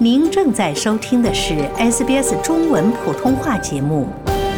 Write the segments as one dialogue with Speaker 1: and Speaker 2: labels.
Speaker 1: 您正在收听的是 SBS 中文普通话节目。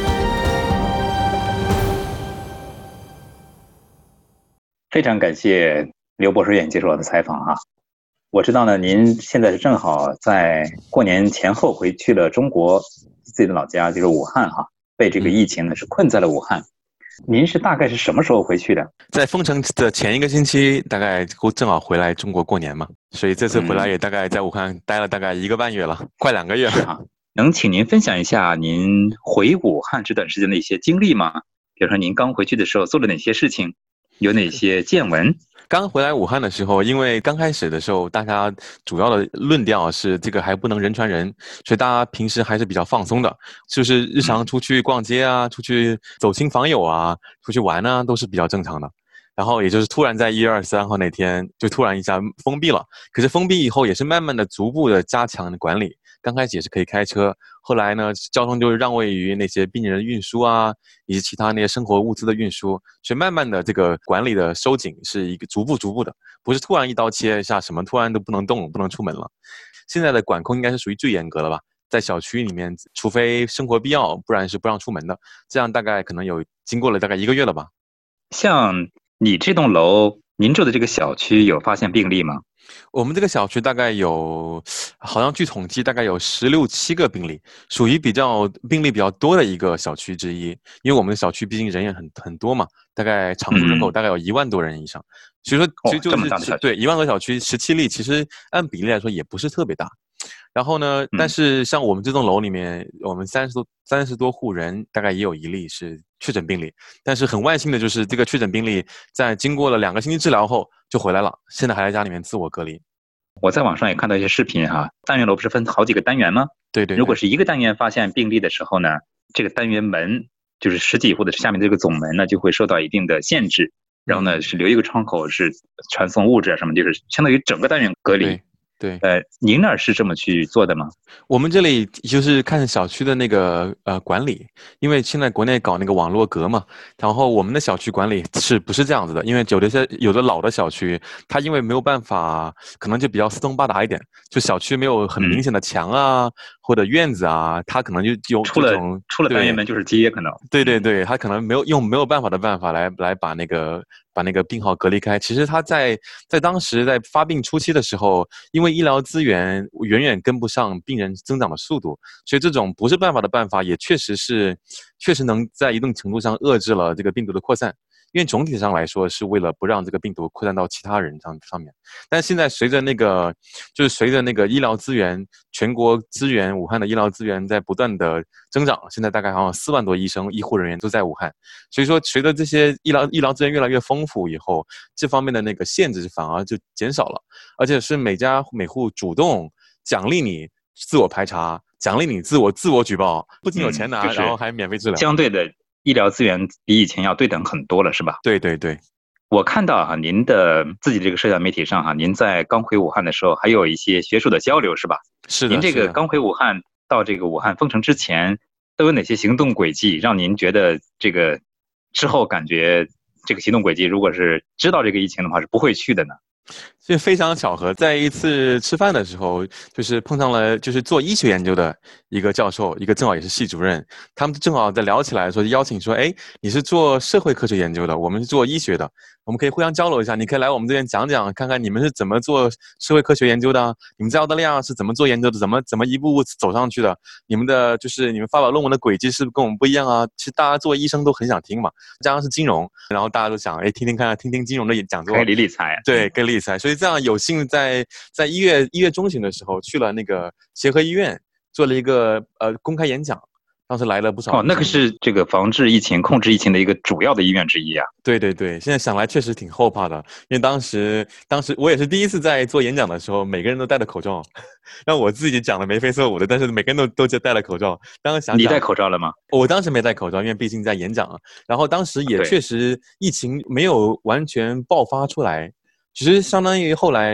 Speaker 2: 非常感谢刘博士愿意接受我的采访哈。我知道呢，您现在是正好在过年前后回去了中国自己的老家，就是武汉哈，被这个疫情呢是困在了武汉。您是大概是什么时候回去的？
Speaker 3: 在封城的前一个星期，大概正好回来中国过年嘛，所以这次回来也大概在武汉待了大概1个半月了，快2个月了。
Speaker 2: 是哈，能请您分享一下您回武汉这段时间的一些经历吗？比如说您刚回去的时候做了哪些事情，有哪些见闻？
Speaker 3: 刚回来武汉的时候，因为刚开始的时候，大家主要的论调是这个还不能人传人，所以大家平时还是比较放松的，就是日常出去逛街啊，出去走亲访友啊，出去玩啊，都是比较正常的。然后也就是突然在1月23号那天，就突然一下封闭了。可是封闭以后，也是慢慢的、逐步的加强管理。刚开始也是可以开车，后来呢，交通就让位于那些病人的运输啊，以及其他那些生活物资的运输，所以慢慢的这个管理的收紧是一个逐步的，不是突然一刀切一下，什么突然都不能动、不能出门了。现在的管控应该是属于最严格的吧，在小区里面，除非生活必要，不然是不让出门的。这样大概可能经过了大概1个月了吧。
Speaker 2: 像你这栋楼，您住的这个小区有发现病例吗？
Speaker 3: 我们这个小区大概好像据统计大概有16、17个病例，属于病例比较多的一个小区之一。因为我们的小区毕竟人也很多嘛，大概常住人口大概有1万多人以上，所以说其实就是对1万多小区17例，其实按比例来说也不是特别大。然后呢，但是像我们这栋楼里面，我们30多户人，大概也有1例是确诊病例。但是很万幸的就是这个确诊病例在经过了2个星期治疗后就回来了，现在还在家里面自我隔离。
Speaker 2: 我在网上也看到一些视频哈，单元楼不是分好几个单元吗？
Speaker 3: 对。
Speaker 2: 如果是一个单元发现病例的时候呢，这个单元门就是10几户的下面这个总门呢就会受到一定的限制，然后呢是留一个窗口是传送物质啊什么，就是相当于整个单元隔离。
Speaker 3: 对，
Speaker 2: 您那儿是这么去做的吗？
Speaker 3: 我们这里就是看小区的那个管理，因为现在国内搞那个网络格嘛，然后我们的小区管理是不是这样子的？因为有的老的小区，它因为没有办法，可能就比较四通八达一点，就小区没有很明显的墙啊、或者院子啊，它可能就有
Speaker 2: 出了单元门就是街可能。
Speaker 3: 对，它可能没有办法来把那个病号隔离开。其实它在当时在发病初期的时候，因为医疗资源远远跟不上病人增长的速度，所以这种不是办法的办法，也确实能在一定程度上遏制了这个病毒的扩散。因为总体上来说是为了不让这个病毒扩散到其他人上面。但现在随着那个医疗资源，全国武汉的医疗资源在不断的增长，现在大概好像4万多医生医护人员都在武汉，所以说随着这些医疗资源越来越丰富以后，这方面的那个限制反而就减少了，而且是每家每户主动奖励你自我排查，奖励你自我举报，不仅有钱拿，然后还免费治疗。
Speaker 2: 相对的医疗资源比以前要对等很多了，是吧？
Speaker 3: 对。
Speaker 2: 我看到哈，您的自己这个社交媒体上哈，您在刚回武汉的时候还有一些学术的交流，是吧？
Speaker 3: 是的。
Speaker 2: 您这个刚回武汉到这个武汉封城之前，都有哪些行动轨迹，让您觉得这个之后感觉这个行动轨迹，如果是知道这个疫情的话，是不会去的呢？
Speaker 3: 就非常巧合，在一次吃饭的时候，就是碰上了就是做医学研究的一个教授，一个正好也是系主任，他们正好在聊起来，说邀请说，哎，你是做社会科学研究的，我们是做医学的，我们可以互相交流一下，你可以来我们这边讲讲，看看你们是怎么做社会科学研究的，你们在澳大利亚是怎么做研究的，怎么一步步走上去的，你们发表论文的轨迹是不是跟我们不一样啊？其实大家做医生都很想听嘛，加上是金融，然后大家都想，哎，听听金融的讲座，
Speaker 2: 可以理财，
Speaker 3: 对，可以理财，所以这样有幸在1月中旬的时候去了那个协和医院做了一个公开演讲，当时来了不少。
Speaker 2: 那个是这个防治疫情、控制疫情的一个主要的医院之一啊。
Speaker 3: 对，现在想来确实挺后怕的，因为当时我也是第一次在做演讲的时候，每个人都戴着口罩，让我自己讲的眉飞色舞的，但是每个人都戴了口罩。当时想
Speaker 2: 你戴口罩了吗？
Speaker 3: 我当时没戴口罩，因为毕竟在演讲啊。然后当时也确实疫情没有完全爆发出来。其实相当于后来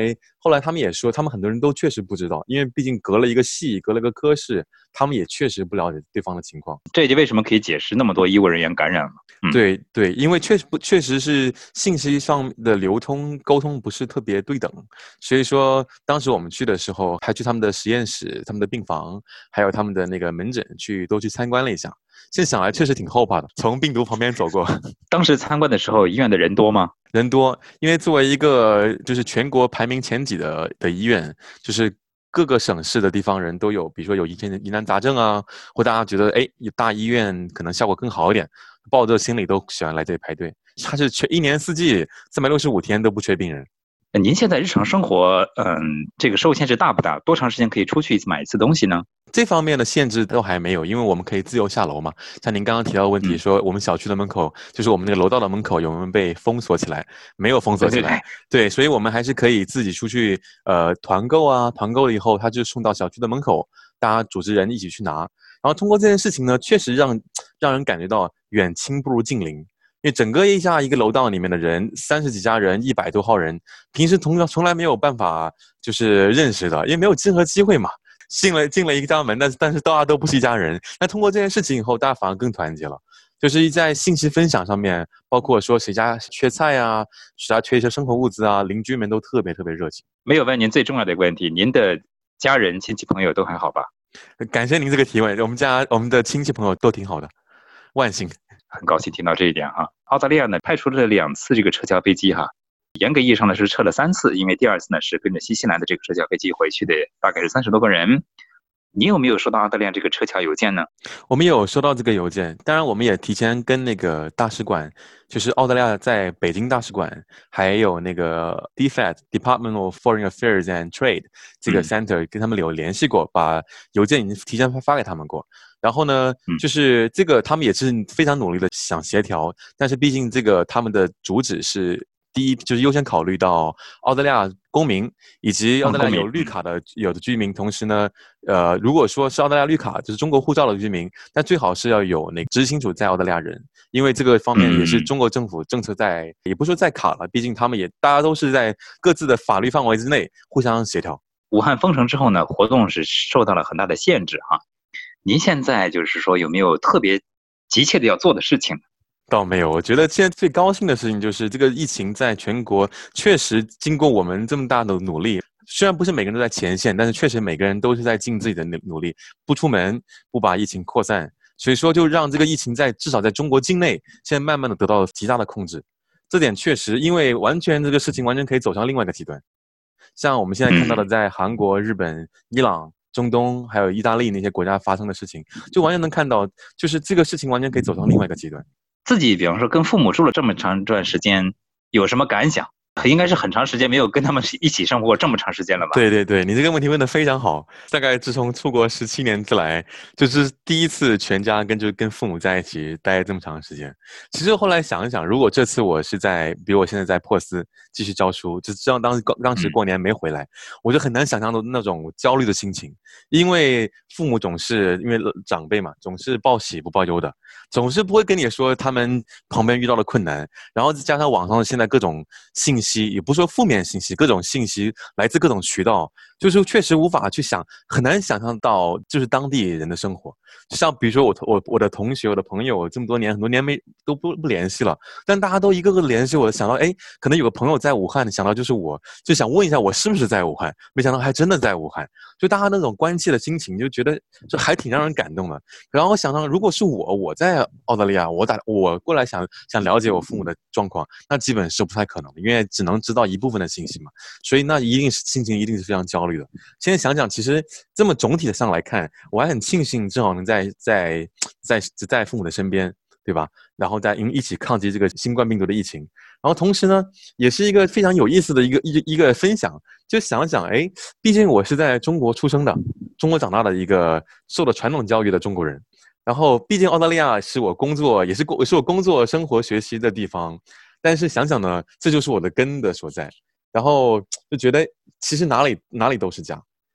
Speaker 3: 后来他们也说，他们很多人都确实不知道，因为毕竟隔了一个系，隔了个科室，他们也确实不了解对方的情况。
Speaker 2: 这也就为什么可以解释那么多医务人员感染了。
Speaker 3: 对对，因为确实是信息上的流通沟通不是特别对等，所以说当时我们去的时候，还去他们的实验室、他们的病房，还有他们的那个门诊都去参观了一下。现在想来确实挺后怕的，从病毒旁边走过。
Speaker 2: 当时参观的时候，医院的人多吗？
Speaker 3: 人多，因为作为一个就是全国排名前几的医院，就是各个省市的地方人都有，比如说有疑难杂症啊，或大家觉得有大医院可能效果更好一点，抱着心理都喜欢来这里排队。它是一年四季365天都不缺病人。
Speaker 2: 您现在日常生活，这个受限制大不大？多长时间可以出去买一次东西呢？
Speaker 3: 这方面的限制都还没有，因为我们可以自由下楼嘛。像您刚刚提到的问题，说我们小区的门口，就是我们那个楼道的门口有没有被封锁起来？没有封锁起来。对，所以我们还是可以自己出去团购啊，团购了以后他就送到小区的门口，大家组织人一起去拿。然后通过这件事情呢，确实让人感觉到远亲不如近邻。因为整个一个楼道里面的人，30几家人，100多号人，平时从来没有办法就是认识的，因为没有任何机会嘛。进了一家门，但是大家都不是一家人。那通过这件事情以后，大家反而更团结了。就是在信息分享上面，包括说谁家缺菜啊，谁家缺一些生活物资啊，邻居们都特别特别热情。
Speaker 2: 没有问您最重要的一个问题，您的家人、亲戚朋友都还好吧？
Speaker 3: 感谢您这个提问，我们的亲戚朋友都挺好的，万幸。
Speaker 2: 很高兴听到这一点哈。澳大利亚呢派出了2次这个撤侨飞机哈，严格意义上呢是撤了3次，因为第2次呢是跟着新西兰的这个撤侨飞机回去的，大概是30多个人。你有没有收到澳大利亚这个撤侨邮件呢？
Speaker 3: 我们有收到这个邮件，当然我们也提前跟那个大使馆，就是澳大利亚在北京大使馆，还有那个 DFAT Department of Foreign Affairs and Trade 这个 center 跟他们有联系过，把邮件已经提前发给他们过。然后呢，就是这个他们也是非常努力的想协调，但是毕竟这个他们的主旨是第一，就是优先考虑到澳大利亚公民以及澳大利亚有绿卡的有的居民，同时呢，如果说是澳大利亚绿卡，就是中国护照的居民，那最好是要有那个直系亲属在澳大利亚人，因为这个方面也是中国政府政策在，也不说在卡了，毕竟他们大家都是在各自的法律范围之内互相协调。
Speaker 2: 武汉封城之后呢，活动是受到了很大的限制哈。您现在就是说有没有特别急切的要做的事情？
Speaker 3: 倒没有，我觉得现在最高兴的事情就是这个疫情在全国确实经过我们这么大的努力，虽然不是每个人都在前线，但是确实每个人都是在尽自己的努力，不出门，不把疫情扩散，所以说就让这个疫情至少在中国境内现在慢慢的得到极大的控制。这点确实，因为这个事情完全可以走向另外一个极端，像我们现在看到的在韩国、日本、伊朗、中东还有意大利那些国家发生的事情，就完全能看到，就是这个事情完全可以走向另外一个极端。
Speaker 2: 自己比方说跟父母住了这么长一段时间，有什么感想？应该是很长时间没有跟他们一起生活过这么长时间了吧？
Speaker 3: 对对对，你这个问题问得非常好。大概自从出国17年之来，就是第一次全家跟父母在一起待这么长时间。其实后来想一想，如果这次我是比如我现在在珀斯继续教书，就知道当时过年没回来，我就很难想象的那种焦虑的心情，因为父母因为长辈嘛，总是报喜不报忧的，总是不会跟你说他们旁边遇到的困难，然后再加上网上现在各种信息，也不说负面信息，各种信息来自各种渠道，就是确实无法去很难想象到就是当地人的生活。像比如说我的同学、我的朋友，这么多年很多年都不联系了，但大家都一个个联系我，想到可能有个朋友在武汉，想到就是我，就想问一下我是不是在武汉，没想到还真的在武汉，就大家那种关切的心情，就觉得就还挺让人感动的。然后我想到，如果是我在澳大利亚，我过来想了解我父母的状况，那基本是不太可能的，因为只能知道一部分的信息嘛，所以那心情一定是非常焦虑的。现在想想，其实这么总体的上来看，我还很庆幸正好能在父母的身边，对吧？然后一起抗击这个新冠病毒的疫情。然后同时呢，也是一个非常有意思的一个分享，就想想，毕竟我是在中国出生的，中国长大的一个受了传统教育的中国人。然后，毕竟澳大利亚是我工作，也是我工作、生活、学习的地方。但是想想呢，这就是我的根的所在。然后就觉得，其实哪里都是家。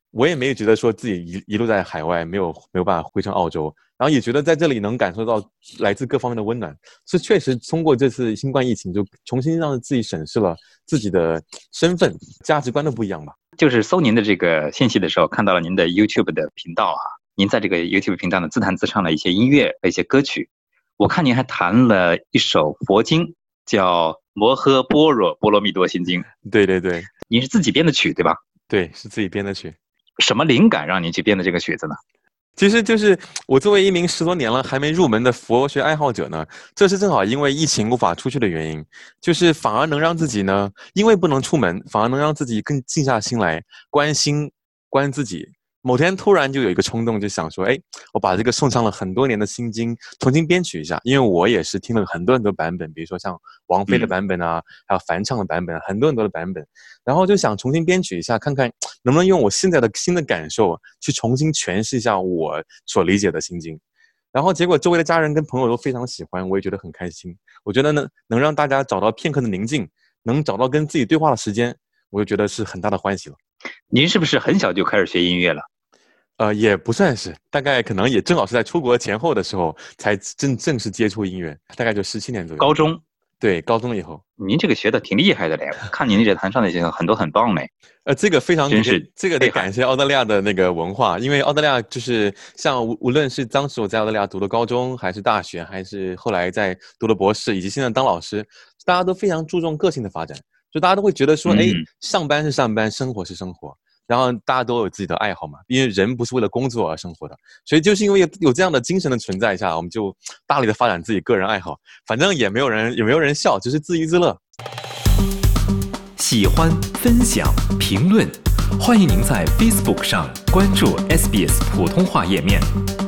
Speaker 3: 我也没有觉得说自己一路在海外没有办法回成澳洲，然后也觉得在这里能感受到来自各方面的温暖，是确实通过这次新冠疫情就重新让自己审视了自己的身份价值观都不一样吧。
Speaker 2: 就是搜您的这个信息的时候，看到了您的 YouTube 的频道啊，您在这个 YouTube 频道呢自弹自唱了一些音乐和一些歌曲，我看您还弹了一首佛经，叫《摩诃般若波罗蜜多心经》。
Speaker 3: 对对对，
Speaker 2: 您是自己编的曲对吧？
Speaker 3: 对，是自己编的曲。
Speaker 2: 什么灵感让您去编的这个曲子呢？
Speaker 3: 其实就是我作为一名10多年了还没入门的佛学爱好者呢，这是正好因为疫情无法出去的原因，就是反而能让自己呢，因为不能出门，反而能让自己更静下心来关自己。某天突然就有一个冲动，就想说，我把这个诵唱了很多年的心经重新编曲一下，因为我也是听了很多版本，比如说像王菲的版本啊，还有梵唱的版本，很多的版本，然后就想重新编曲一下，看看能不能用我现在的新的感受去重新诠释一下我所理解的心经。然后结果周围的家人跟朋友都非常喜欢，我也觉得很开心。我觉得能让大家找到片刻的宁静，能找到跟自己对话的时间，我就觉得是很大的欢喜了。
Speaker 2: 您是不是很小就开始学音乐了？
Speaker 3: 也不算是，大概可能也正好是在出国前后的时候才正式接触音乐，大概就17年左右。
Speaker 2: 高中？
Speaker 3: 对，高中以后。
Speaker 2: 您这个学的挺厉害的嘞，看您这弹唱的些很多很棒嘞。
Speaker 3: 这个非常
Speaker 2: 真是
Speaker 3: 这个得感谢澳大利亚的那个文化，因为澳大利亚就是像无论是当时我在澳大利亚读的高中，还是大学，还是后来在读的博士，以及现在当老师，大家都非常注重个性的发展，就大家都会觉得说，上班是上班，生活是生活。然后大家都有自己的爱好嘛，因为人不是为了工作而生活的，所以就是因为有这样的精神的存在下，我们就大力的发展自己个人爱好，反正也没有人笑，只是自娱自乐。
Speaker 4: 喜欢、分享、评论，欢迎您在 Facebook 上关注 SBS 普通话页面。